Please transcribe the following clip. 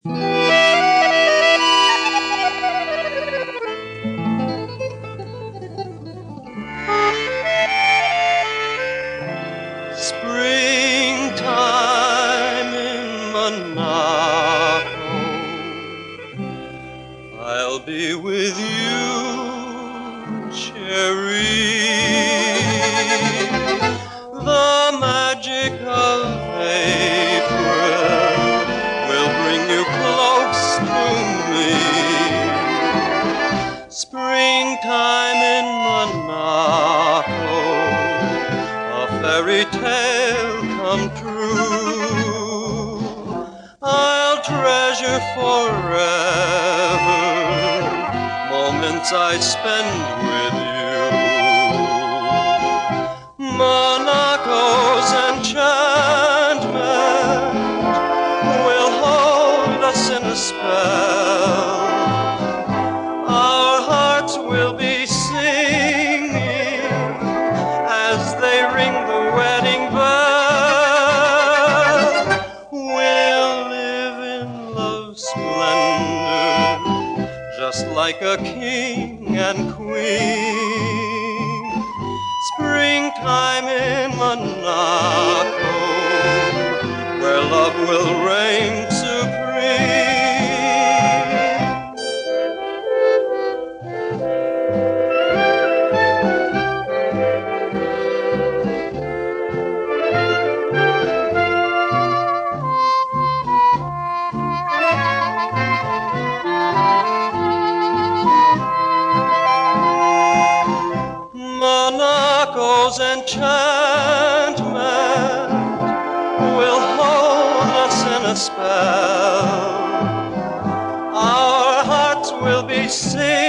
Springtime in Monaco, I'll be with you, cherry. The magic of April will bring you close to me. Springtime in Monaco, a fairy tale come true. I'll treasure forever moments I spend with you. Monaco's enchantment will hold us in a spell. Our hearts will be singing as they ring the wedding bell. We'll live in love's splendor, just like a king and queen. Springtime in Monaco, where love will reign supreme. Monaco's enchantment will hold us in a spell. Our hearts will be singing